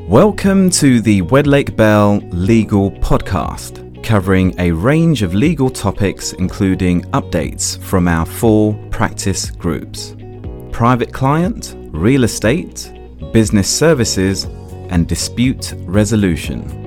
Welcome to the Wedlake Bell Legal Podcast, covering a range of legal topics including updates from our 4 practice groups: private client, real estate, business services, and dispute resolution.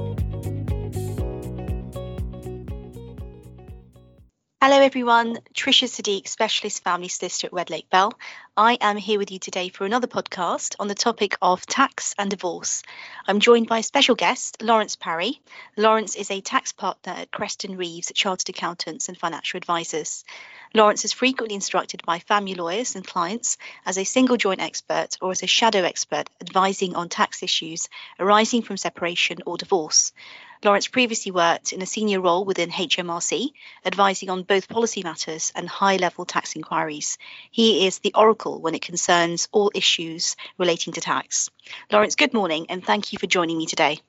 Hello everyone, Trisha Sadiq, Specialist Family Solicitor at Wedlake Bell. I am here with you today for another podcast on the topic of tax and divorce. I'm joined by a special guest, Lawrence Parry. Lawrence is a tax partner at Creston Reeves Chartered Accountants and Financial Advisors. Lawrence is frequently instructed by family lawyers and clients as a single joint expert or as a shadow expert advising on tax issues arising from separation or divorce. Lawrence previously worked in a senior role within HMRC, advising on both policy matters and high-level tax inquiries. He is the oracle when it concerns all issues relating to tax. Lawrence, good morning, and thank you for joining me today.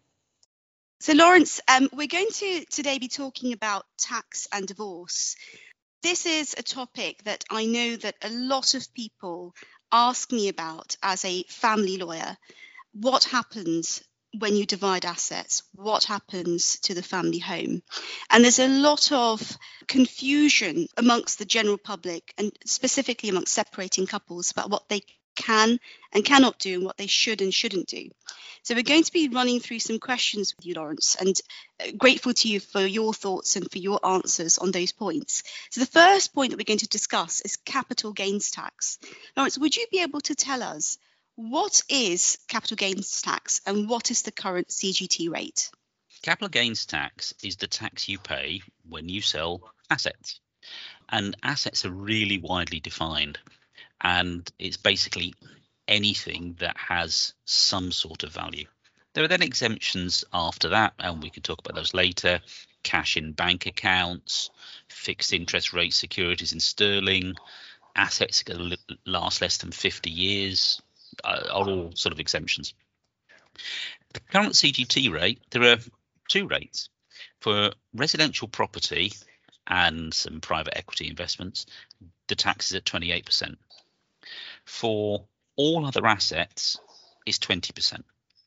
So Lawrence, we're going to today be talking about tax and divorce. This is a topic that I know that a lot of people ask me about as a family lawyer. What happens when you divide assets? What happens to the family home? And there's a lot of confusion amongst the general public and specifically amongst separating couples about what they can and cannot do and what they should and shouldn't do. So we're going to be running through some questions with you, Lawrence, and grateful to you for your thoughts and for your answers on those points. So the first point that we're going to discuss is capital gains tax. Lawrence, would you be able to tell us what is capital gains tax and what is the current CGT rate? Capital gains tax is the tax you pay when you sell assets. And assets are really widely defined. And it's basically anything that has some sort of value. There are then exemptions after that, and we can talk about those later. Cash in bank accounts, fixed interest rate securities in sterling, assets that can last less than 50 years. Are all sort of exemptions. The current CGT rate, there are 2 rates. For residential property and some private equity investments, the tax is at 28%. For all other assets, is 20%.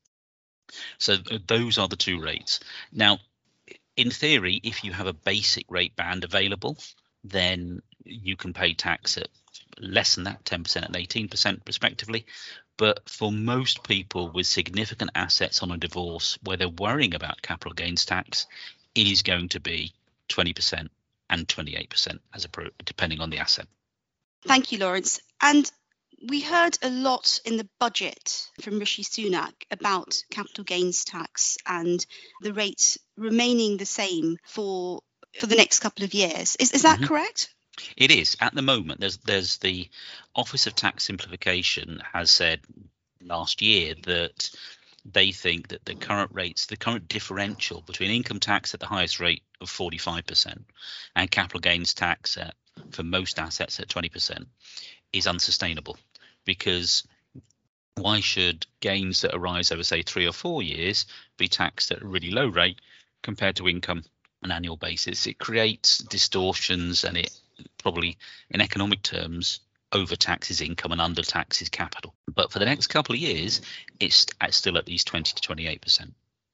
So those are the 2 rates. Now, in theory, if you have a basic rate band available, then you can pay tax at less than that, 10% and 18% respectively. But for most people with significant assets on a divorce where they're worrying about capital gains tax, it is going to be 20% and 28% depending on the asset. Thank you, Lawrence. And we heard a lot in the budget from Rishi Sunak about capital gains tax and the rate remaining the same for the next couple of years. Is that correct? It is. At the moment, there's the Office of Tax Simplification has said last year that they think that the current differential between income tax at the highest rate of 45% and capital gains tax for most assets at 20% is unsustainable. Because why should gains that arise over, say, 3 or 4 years be taxed at a really low rate compared to income on an annual basis? It creates distortions, and it probably, in economic terms, overtaxes income and undertaxes capital. But for the next couple of years, it's still at least 20 to 28%.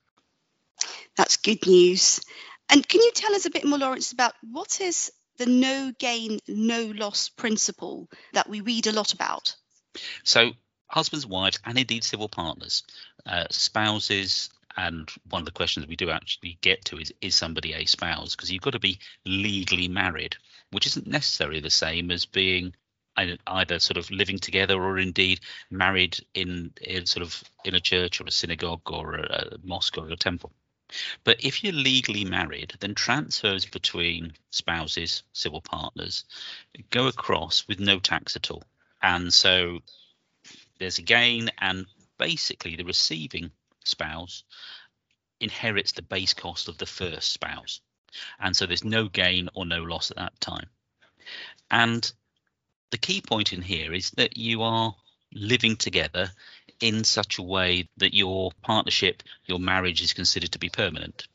That's good news. And can you tell us a bit more, Lawrence, about what is the no gain, no loss principle that we read a lot about? So husbands, wives, and indeed civil partners, spouses. And one of the questions we do actually get to is somebody a spouse? Because you've got to be legally married, which isn't necessarily the same as being either sort of living together or indeed married in a church or a synagogue or a mosque or a temple. But if you're legally married, then transfers between spouses, civil partners, go across with no tax at all. And so there's a gain, and basically the receiving spouse inherits the base cost of the first spouse. And so there's no gain or no loss at that time. And the key point in here is that you are living together in such a way that your partnership, your marriage is considered to be permanent.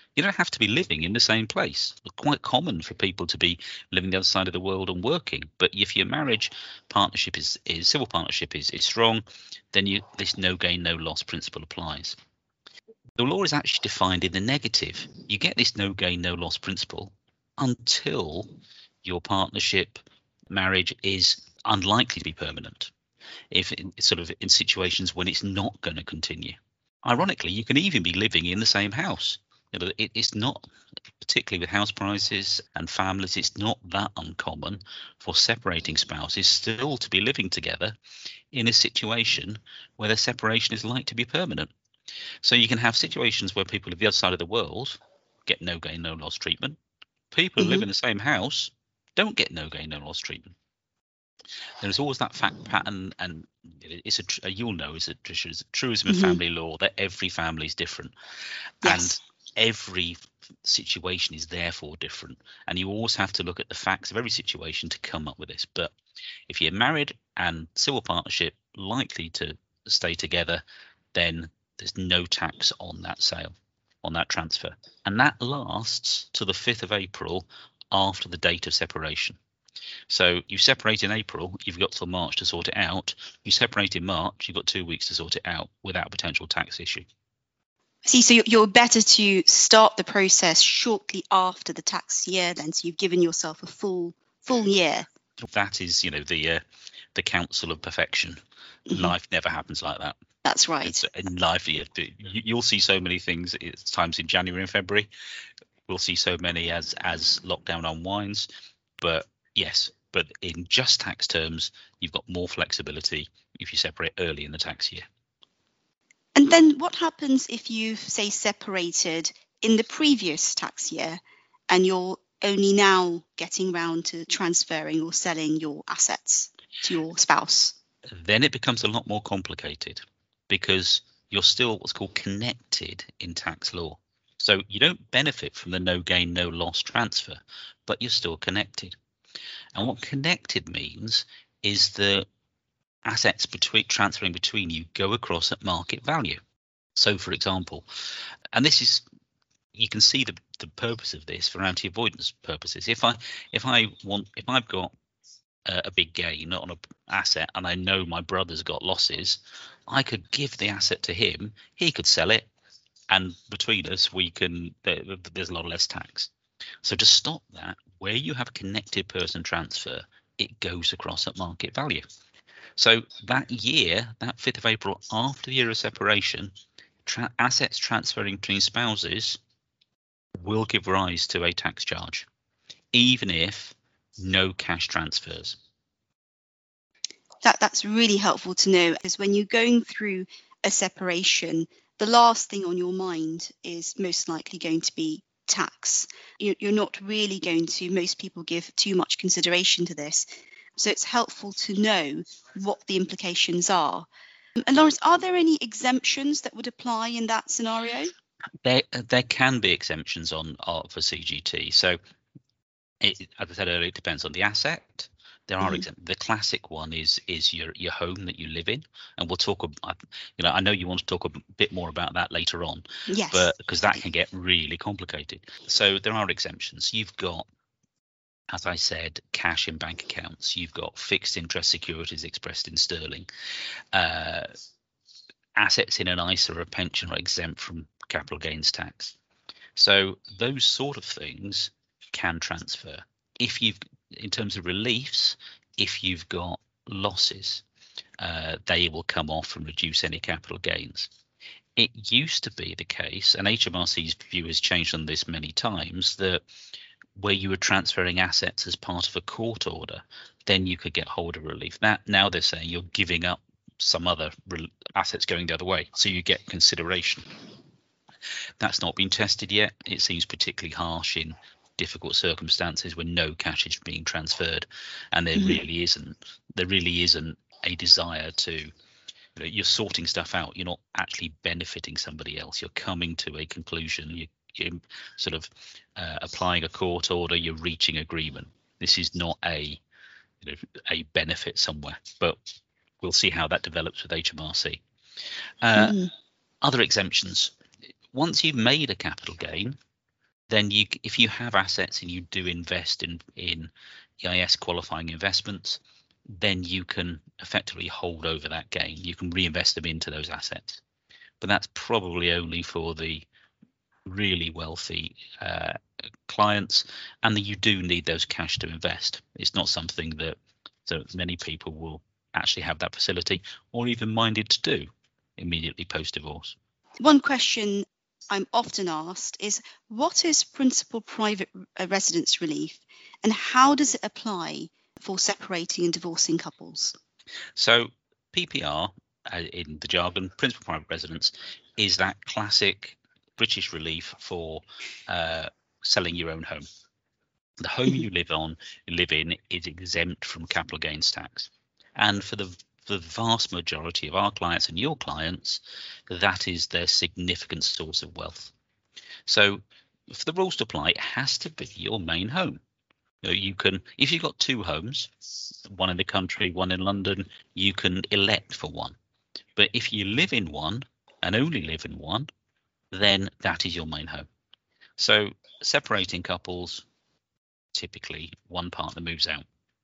You don't have to be living in the same place. It's quite common for people to be living the other side of the world and working. But if your marriage partnership is civil partnership is strong, then this no gain, no loss principle applies. The law is actually defined in the negative. You get this no gain, no loss principle until your partnership marriage is unlikely to be permanent, if in situations when it's not going to continue. Ironically, you can even be living in the same house. It's not, particularly with house prices and families, it's not that uncommon for separating spouses still to be living together in a situation where the separation is likely to be permanent. So you can have situations where people at the other side of the world get no gain, no loss treatment. People who live in the same house don't get no gain, no loss treatment. There's always that fact pattern, and you'll know, it's a truism of family law that every family is different. Yes. And every situation is therefore different, and you always have to look at the facts of every situation to come up with this. But if you're married and civil partnership likely to stay together, then there's no tax on that sale, on that transfer, and that lasts to the 5th of April after the date of separation. So you separate in April, you've got till March to sort it out. You separate in March, you've got 2 weeks to sort it out without a potential tax issue. See, so you're better to start the process shortly after the tax year then, so you've given yourself a full year. That is, the counsel of perfection. Life never happens like that. That's right. In life, you'll see so many things. It's times in January and February. We'll see so many as lockdown unwinds. But yes, but in just tax terms, you've got more flexibility if you separate early in the tax year. And then what happens if you've, say, separated in the previous tax year and you're only now getting round to transferring or selling your assets to your spouse? Then it becomes a lot more complicated because you're still what's called connected in tax law. So you don't benefit from the no gain, no loss transfer, but you're still connected. And what connected means is the assets transferring between you go across at market value. So, for example, and this is, you can see the purpose of this for anti-avoidance purposes. If I've got a big gain on an asset and I know my brother's got losses, I could give the asset to him, he could sell it, and between us there's a lot less tax. So to stop that, where you have a connected person transfer, it goes across at market value. So that year, that 5th of April, after the year of separation, assets transferring between spouses will give rise to a tax charge, even if no cash transfers. That's really helpful to know, because when you're going through a separation, the last thing on your mind is most likely going to be tax. You're not really going to, most people give too much consideration to this. So it's helpful to know what the implications are. And Lawrence, are there any exemptions that would apply in that scenario? There can be exemptions for CGT. So, as I said earlier, it depends on the asset. There are exemptions. The classic one is your home that you live in, and we'll talk. I know you want to talk a bit more about that later on. Yes. But because that can get really complicated. So there are exemptions. You've got, as I said, cash in bank accounts. You've got fixed interest securities expressed in sterling. Assets in an ISA or a pension are exempt from capital gains tax. So those sort of things can transfer. In terms of reliefs, if you've got losses, they will come off and reduce any capital gains. It used to be the case, and HMRC's view has changed on this many times, that where you were transferring assets as part of a court order, then you could get holder relief. Now they're saying you're giving up some other assets going the other way, so you get consideration. That's not been tested yet. It seems particularly harsh in difficult circumstances when no cash is being transferred, and there really isn't a desire to. You're sorting stuff out. You're not actually benefiting somebody else. You're coming to a conclusion. You're sort of applying a court order. You're reaching agreement. This is not a benefit somewhere, but we'll see how that develops with HMRC. Other exemptions. Once you've made a capital gain, then if you have assets and you do invest in EIS qualifying investments, then you can effectively hold over that gain. You can reinvest them into those assets. But that's probably only for the really wealthy clients, and that you do need those cash to invest. It's not something that many people will actually have that facility or even minded to do immediately post-divorce. One question I'm often asked is, what is principal private residence relief, and how does it apply for separating and divorcing couples? So PPR, in the jargon, principal private residence, is that classic British relief for selling your own home. The home you live in is exempt from capital gains tax, and for the vast majority of our clients and your clients, that is their significant source of wealth. So for the rules to apply, it has to be your main home. You can, if you've got two homes, one in the country, one in London, you can elect for one. But if you live in one and only live in one, then that is your main home. So separating couples, typically one partner moves out.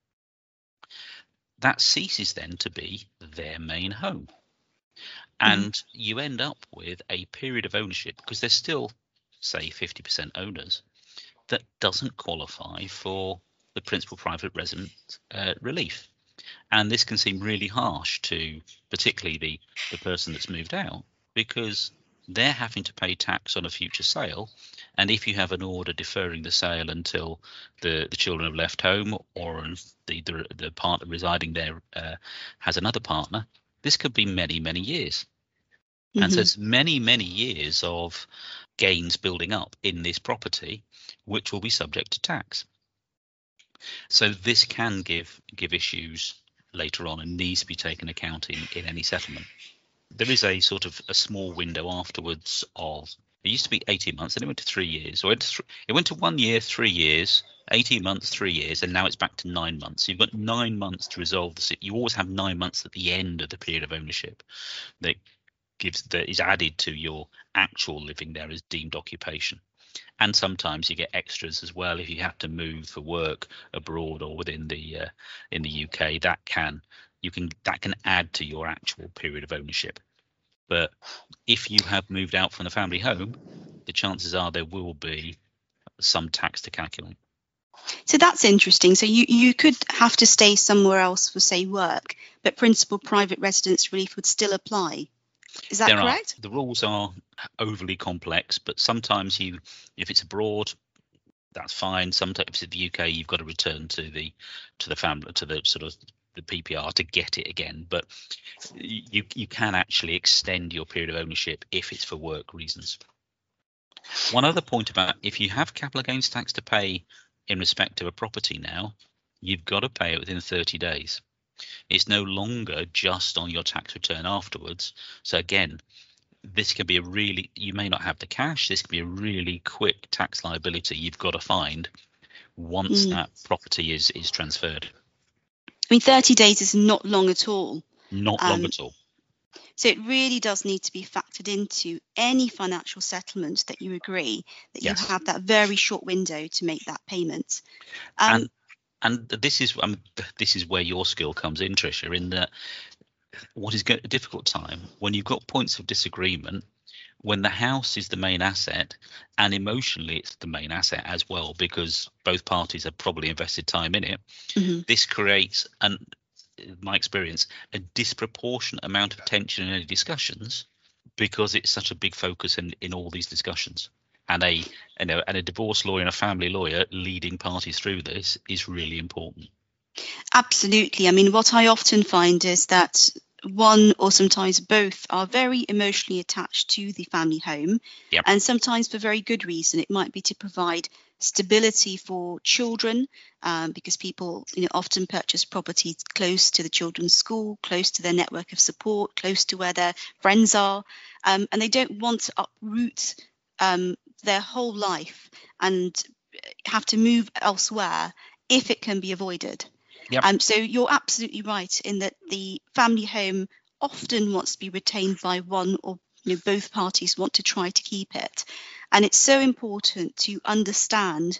That ceases then to be their main home. And you end up with a period of ownership, because there's still, say, 50% owners, that doesn't qualify for the principal private resident relief. And this can seem really harsh to particularly the person that's moved out, because they're having to pay tax on a future sale. And if you have an order deferring the sale until the children have left home, or the partner residing there has another partner, this could be many, many years. And so it's many, many years of gains building up in this property, which will be subject to tax. So this can give issues later on and needs to be taken account in any settlement. There is a sort of a small window afterwards of, it used to be 18 months, then it went to 3 years. So it went to 1 year, 3 years, 18 months, 3 years, and now it's back to 9 months. So you've got 9 months to resolve the. You always have 9 months at the end of the period of ownership that is added to your actual living there as deemed occupation. And sometimes you get extras as well if you have to move for work abroad or within the in the UK. That can add to your actual period of ownership. But if you have moved out from the family home, the chances are there will be some tax to calculate. So that's interesting. So you could have to stay somewhere else for, say, work, but principal private residence relief would still apply. Is that correct? The rules are overly complex, but sometimes if it's abroad, that's fine. Sometimes in the UK, you've got to return to the family, to the sort of the PPR to get it again. But you can actually extend your period of ownership if it's for work reasons. One other point about, if you have capital gains tax to pay in respect of a property now, you've got to pay it within 30 days. It's no longer just on your tax return afterwards. So again, this can be you may not have the cash. This can be a really quick tax liability you've got to find once that property is transferred. I mean, 30 days is not long at all. Not long at all. So it really does need to be factored into any financial settlement that you agree, that you have that very short window to make that payment. And this is where your skill comes in, Tricia, in that what is a difficult time when you've got points of disagreement, when the house is the main asset, and emotionally it's the main asset as well, because both parties have probably invested time in it. This creates, in my experience, a disproportionate amount of tension in any discussions, because it's such a big focus in all these discussions. And a divorce lawyer and a family lawyer leading parties through this is really important. Absolutely. I mean, what I often find is that one or sometimes both are very emotionally attached to the family home, and sometimes for very good reason. It might be to provide stability for children, because people often purchase properties close to the children's school, close to their network of support, close to where their friends are, and they don't want to uproot their whole life and have to move elsewhere if it can be avoided. So you're absolutely right in that the family home often wants to be retained by one or both parties want to try to keep it. And it's so important to understand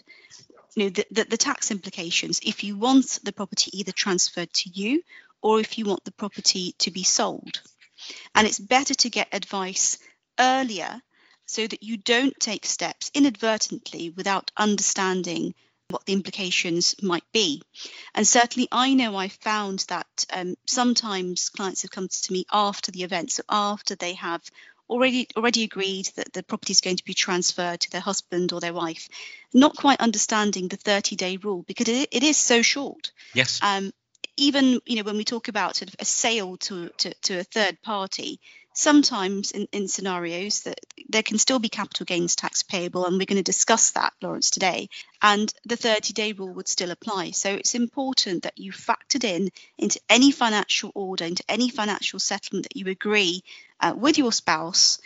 the tax implications if you want the property either transferred to you or if you want the property to be sold. And it's better to get advice earlier so that you don't take steps inadvertently without understanding what the implications might be. And certainly I know I found that sometimes clients have come to me after the event, so after they have already agreed that the property is going to be transferred to their husband or their wife, not quite understanding the 30-day rule because it is so short. Yes. Even when we talk about sort of a sale to a third party, sometimes in scenarios that there can still be capital gains tax payable, and we're going to discuss that, Lawrence, today, and the 30-day rule would still apply. So it's important that you factored into any financial order, into any financial settlement that you agree with your spouse,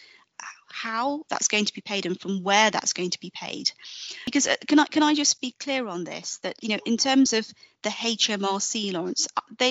how that's going to be paid and from where that's going to be paid. Because can I just be clear on this, that in terms of the HMRC, Lawrence,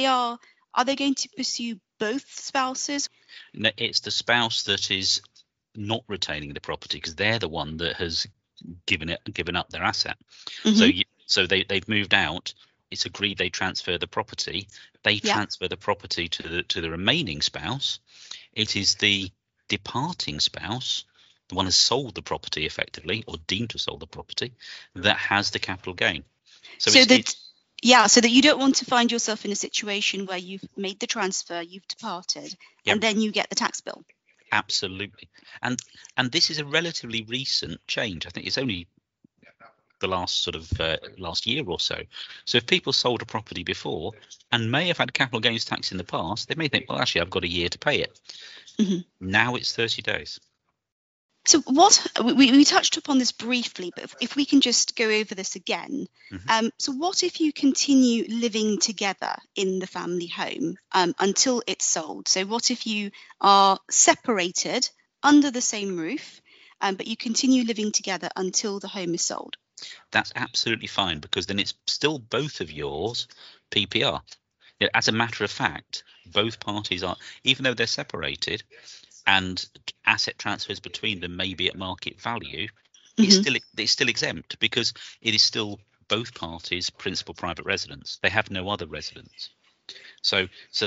are they going to pursue both spouses? No, it's the spouse that is not retaining the property because they're the one that has given up their asset. Mm-hmm. So they've moved out. It's agreed they transfer the property. They transfer the property to the remaining spouse. It is the departing spouse, the one who sold the property effectively or deemed to have sold the property, that has the capital gain. So that you don't want to find yourself in a situation where you've made the transfer, you've departed, and then you get the tax bill. Absolutely. And this is a relatively recent change. I think it's only the last last year or so. So if people sold a property before and may have had capital gains tax in the past, they may think, well, actually, I've got a year to pay it. Mm-hmm. Now it's 30 days. So what we touched upon this briefly, but if we can just go over this again. Mm-hmm. So what if you continue living together in the family home until it's sold? So what if you are separated under the same roof, but you continue living together until the home is sold? That's absolutely fine, because then it's still both of yours PPR. As a matter of fact, both parties are, even though they're separated and asset transfers between them may be at market value, mm-hmm. it's still exempt because it is still both parties' principal private residence. They have no other residence. So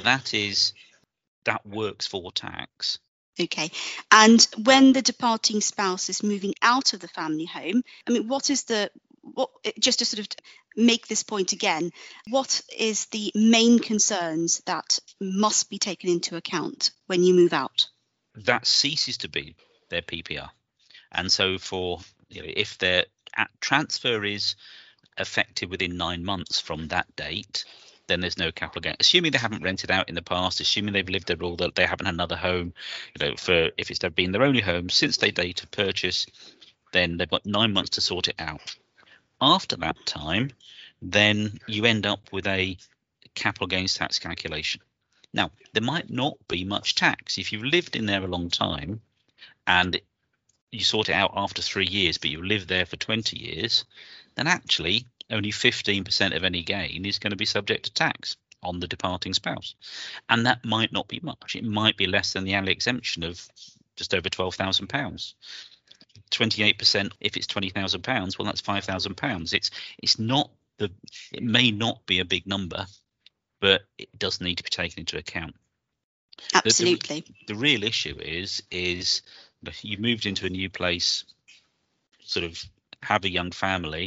that works for tax. Okay. And when the departing spouse is moving out of the family home, I mean, just to sort of make this point again, what is the main concerns that must be taken into account when you move out? That ceases to be their PPR. And so if their transfer is effective within 9 months from that date, then there's no capital gain. Assuming they haven't rented out in the past, assuming they've lived there all, that they haven't had another home, if it's been their only home since their date of purchase, then they've got 9 months to sort it out. After that time, then you end up with a capital gains tax calculation. Now, there might not be much tax. If you've lived in there a long time and you sort it out after 3 years, but you lived there for 20 years, then actually only 15% of any gain is going to be subject to tax on the departing spouse. And that might not be much. It might be less than the annual exemption of just over £12,000. 28%, if it's £20,000, well, that's £5,000. It may not be a big number, but it does need to be taken into account. Absolutely. The real issue is you moved into a new place, sort of have a young family.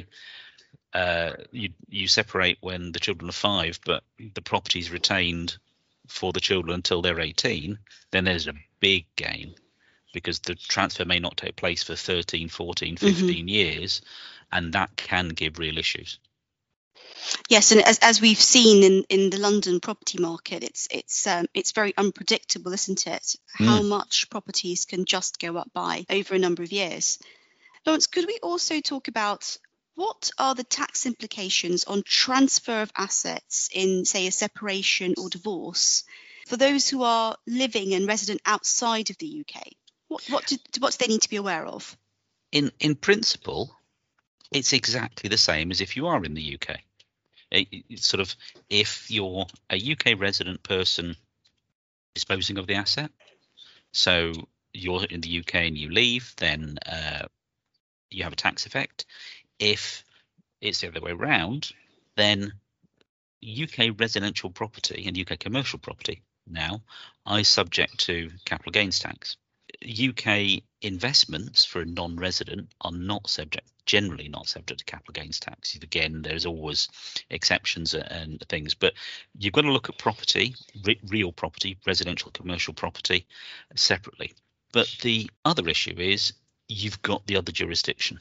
You separate when the children are 5, but the property is retained for the children until they're 18, then there's a big gain, because the transfer may not take place for 13, 14, 15 mm-hmm. years, and that can give real issues. Yes, and as we've seen in the London property market, it's very unpredictable, isn't it? How much properties can just go up by over a number of years. Lawrence, could we also talk about what are the tax implications on transfer of assets in, say, a separation or divorce for those who are living and resident outside of the UK? What do they need to be aware of? In principle, it's exactly the same as if you are in the UK. It's sort of, if you're a UK resident person disposing of the asset, so you're in the UK and you leave, then you have a tax effect. If it's the other way around, then UK residential property and UK commercial property now are subject to capital gains tax. UK investments for a non-resident are generally not subject to capital gains tax. Again, there's always exceptions and things, but you've got to look at property, real property, residential, commercial property separately. But the other issue is you've got the other jurisdiction,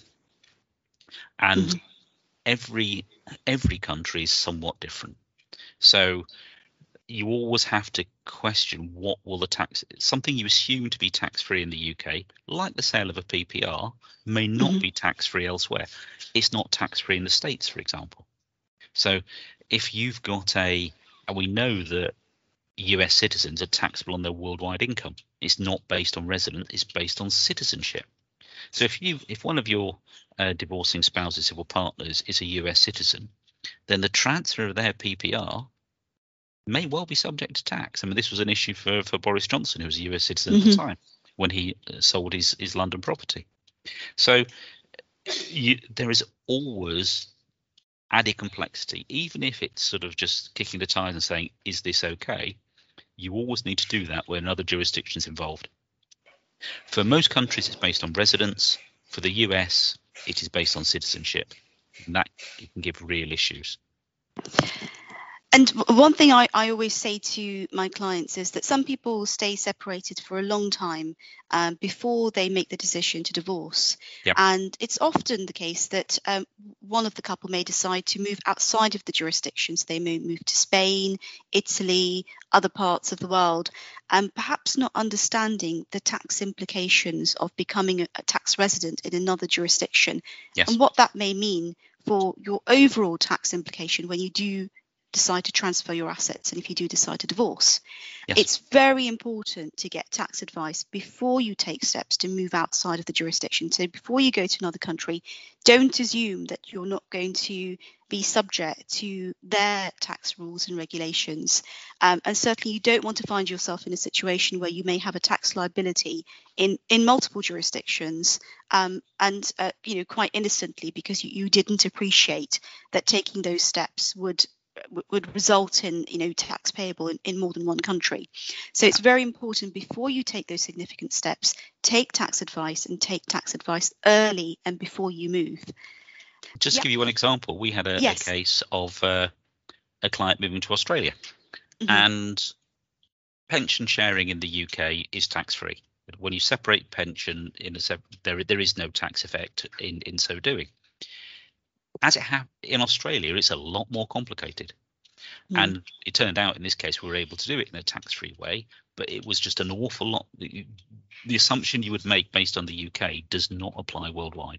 and every country is somewhat different. So you always have to question what will the tax, something you assume to be tax-free in the UK, like the sale of a PPR, may not be tax-free elsewhere. It's not tax-free in the States, for example. So if you've got and we know that US citizens are taxable on their worldwide income. It's not based on residence, it's based on citizenship. So if one of your divorcing spouses or partners is a US citizen, then the transfer of their PPR may well be subject to tax. I mean, this was an issue for Boris Johnson, who was a US citizen at the time, when he sold his London property. So there is always added complexity, even if it's sort of just kicking the tires and saying, is this okay? You always need to do that when other jurisdictions involved. For most countries, it's based on residence. For the US, it is based on citizenship. And that can give real issues. And one thing I always say to my clients is that some people stay separated for a long time before they make the decision to divorce. Yep. And it's often the case that one of the couple may decide to move outside of the jurisdiction. So they may move to Spain, Italy, other parts of the world, and perhaps not understanding the tax implications of becoming a tax resident in another jurisdiction. Yes. And what that may mean for your overall tax implication when you do decide to transfer your assets and if you do decide to divorce. Yes. It's very important to get tax advice before you take steps to move outside of the jurisdiction. So before you go to another country, don't assume that you're not going to be subject to their tax rules and regulations. And certainly you don't want to find yourself in a situation where you may have a tax liability in multiple jurisdictions and quite innocently because you didn't appreciate that taking those steps would result in tax payable in more than one country. So it's very important before you take those significant steps, take tax advice and take tax advice early and before you move. Just to give you one example, we had a case of a client moving to Australia, and pension sharing in the UK is tax-free. When you separate pension there is no tax effect in so doing. As in Australia, it's a lot more complicated. And it turned out in this case we were able to do it in a tax-free way, but it was just an awful lot. The assumption you would make based on the UK does not apply worldwide.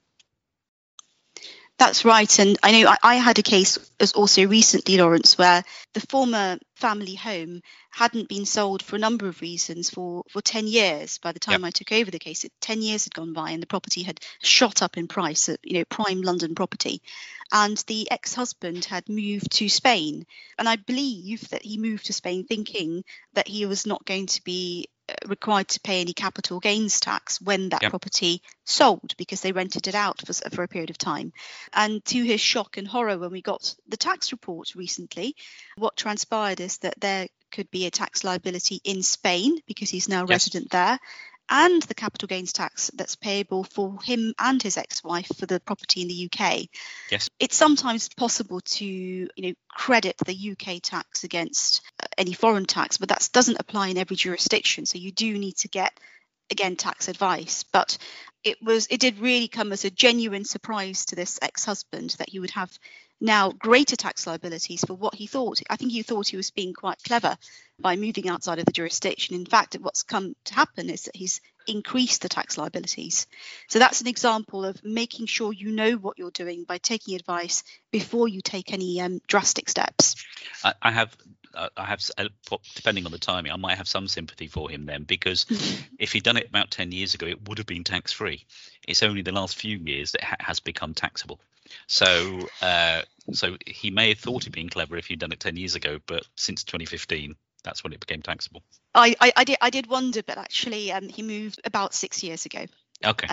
That's right. And I know I had a case also recently, Lawrence, where the former family home hadn't been sold for a number of reasons for 10 years. By the time I took over the case, 10 years had gone by and the property had shot up in price, prime London property. And the ex-husband had moved to Spain. And I believe that he moved to Spain thinking that he was not going to be required to pay any capital gains tax when that property sold, because they rented it out for a period of time. And to his shock and horror, when we got the tax report recently, what transpired is that there could be a tax liability in Spain because he's now resident there, and the capital gains tax that's payable for him and his ex-wife for the property in the UK. Yes. It's sometimes possible to credit the UK tax against any foreign tax, but that doesn't apply in every jurisdiction. So you do need to get, again, tax advice. But it did really come as a genuine surprise to this ex-husband that he would have now greater tax liabilities for what he thought. I think he thought he was being quite clever by moving outside of the jurisdiction. In fact, what's come to happen is that he's increased the tax liabilities. So that's an example of making sure you know what you're doing by taking advice before you take any drastic steps. I have, depending on the timing, I might have some sympathy for him then, because if he'd done it about 10 years ago, it would have been tax-free. It's only the last few years that it has become taxable. So he may have thought he'd been clever if he'd done it 10 years ago, but since 2015, that's when it became taxable. I did wonder, but actually he moved about 6 years ago. Okay.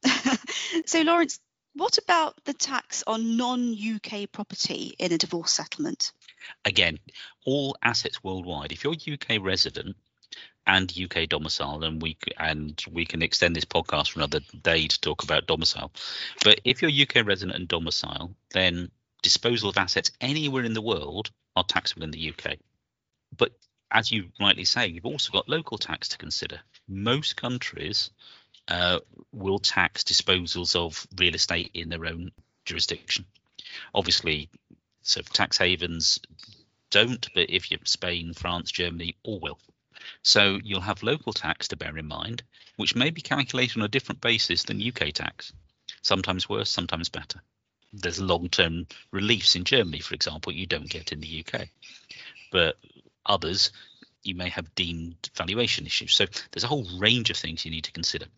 So, Lawrence, what about the tax on non-UK property in a divorce settlement? Again, all assets worldwide. If you're UK resident and UK domicile, and we can extend this podcast for another day to talk about domicile. But if you're UK resident and domicile, then disposal of assets anywhere in the world are taxable in the UK. But as you rightly say, you've also got local tax to consider. Most countries will tax disposals of real estate in their own jurisdiction. Obviously, so tax havens don't, but if you're Spain, France, Germany, all will. So you'll have local tax to bear in mind, which may be calculated on a different basis than UK tax. Sometimes worse, sometimes better. There's long-term reliefs in Germany, for example, you don't get in the UK. But others, you may have deemed valuation issues. So there's a whole range of things you need to consider.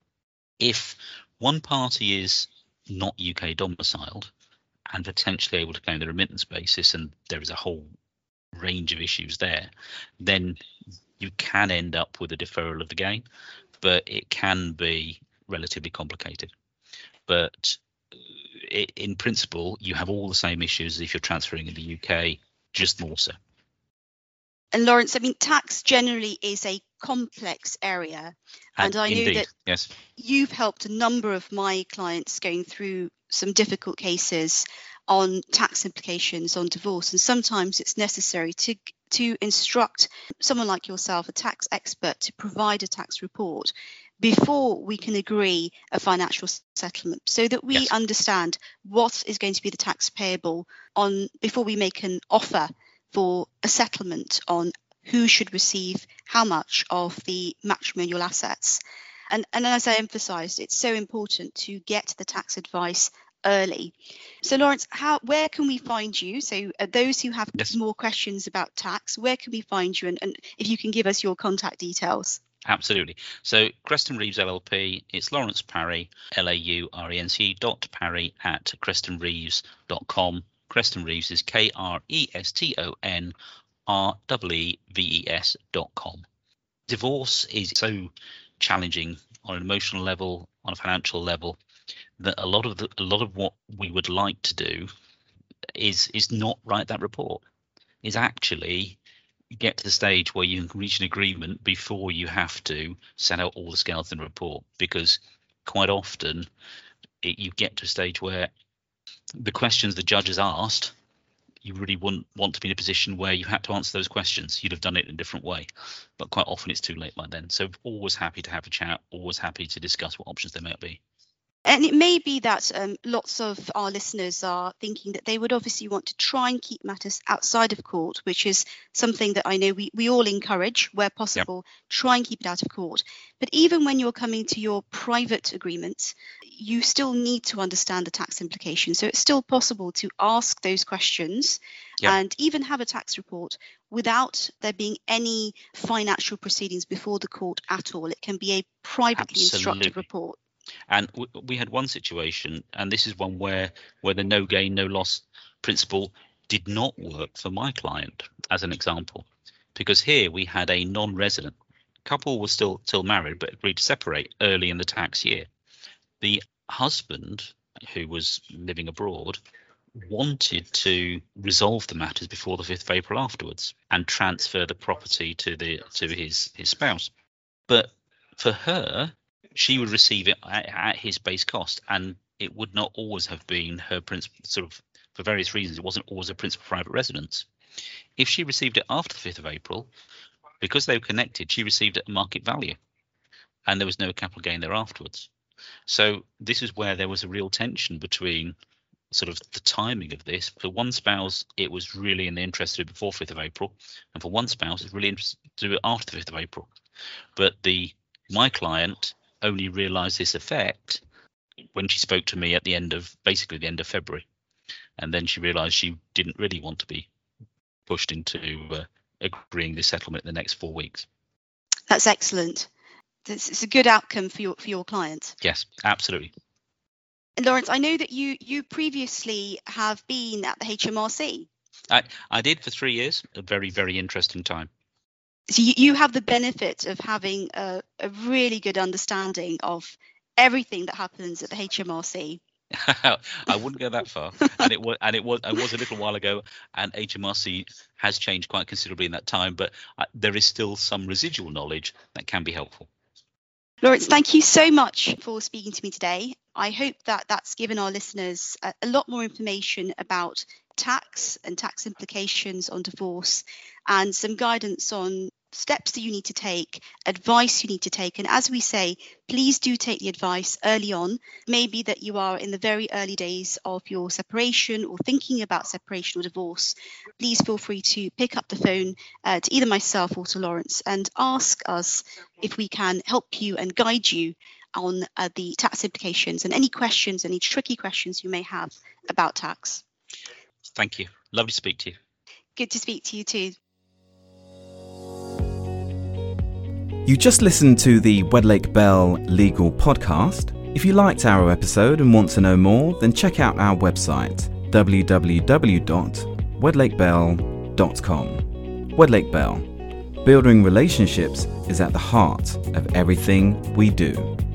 If one party is not UK domiciled and potentially able to claim the remittance basis, and there is a whole range of issues there, then you can end up with a deferral of the gain, but it can be relatively complicated. But in principle, you have all the same issues as if you're transferring in the UK, just more so. And Lawrence, I mean, tax generally is a complex area. And I know that yes, you've helped a number of my clients going through some difficult cases on tax implications on divorce. And sometimes it's necessary to instruct someone like yourself, a tax expert, to provide a tax report before we can agree a financial settlement, so that we understand what is going to be the tax payable on before we make an offer for a settlement on who should receive how much of the matrimonial assets. And as I emphasised, it's so important to get the tax advice early. So Lawrence, where can we find you? So those who have more questions about tax, where can we find you? And if you can give us your contact details. Absolutely. So Creston Reeves LLP, it's Lawrence Parry, LAURENC.parry@crestonreeves.com. Creston Reeves is KRESTONREEVES.com. Divorce is so challenging on an emotional level, on a financial level, that a lot of what we would like to do is not write that report, is actually get to the stage where you can reach an agreement before you have to set out all the skeleton report, because quite often you get to a stage where the questions the judge has asked, you really wouldn't want to be in a position where you had to answer those questions. You'd have done it in a different way, but quite often it's too late by then. So always happy to have a chat, always happy to discuss what options there might be. And it may be that lots of our listeners are thinking that they would obviously want to try and keep matters outside of court, which is something that I know we all encourage where possible. Try and keep it out of court. But even when you're coming to your private agreements, you still need to understand the tax implications. So it's still possible to ask those questions and even have a tax report without there being any financial proceedings before the court at all. It can be a privately instructed report. And we had one situation, and this is one where the no gain, no loss principle did not work for my client, as an example, because here we had a non-resident couple, was still married, but agreed to separate early in the tax year. The husband, who was living abroad, wanted to resolve the matters before the 5th of April afterwards and transfer the property to his spouse. But for her, she would receive it at his base cost, and it would not always have been her principal, sort of, for various reasons, it wasn't always a principal private residence. If she received it after the 5th of April, because they were connected, she received it at market value, and there was no capital gain there afterwards. So this is where there was a real tension between sort of the timing of this. For one spouse, it was really in the interest to do it before 5th of April, and for one spouse, it's really interested to do it after the 5th of April. But my client only realised this effect when she spoke to me at the end of February, and then she realised she didn't really want to be pushed into agreeing this settlement in the next 4 weeks. That's excellent. It's a good outcome for your client. Yes, absolutely. And Lawrence, I know that you previously have been at the HMRC. I did for 3 years. A very, very interesting time. So you have the benefit of having a really good understanding of everything that happens at the HMRC. I wouldn't go that far, and it was a little while ago, and HMRC has changed quite considerably in that time. But there is still some residual knowledge that can be helpful. Lawrence, thank you so much for speaking to me today. I hope that that's given our listeners a lot more information about tax and tax implications on divorce, and some guidance on steps that you need to take, advice you need to take. And as we say, please do take the advice early on. Maybe that you are in the very early days of your separation or thinking about separation or divorce. Please feel free to pick up the phone to either myself or to Lawrence and ask us if we can help you and guide you on the tax implications and any questions, any tricky questions you may have about tax. Thank you. Lovely to speak to you. Good to speak to you too. You just listened to the Wedlake Bell Legal Podcast. If you liked our episode and want to know more, then check out our website, www.wedlakebell.com. Wedlake Bell. Building relationships is at the heart of everything we do.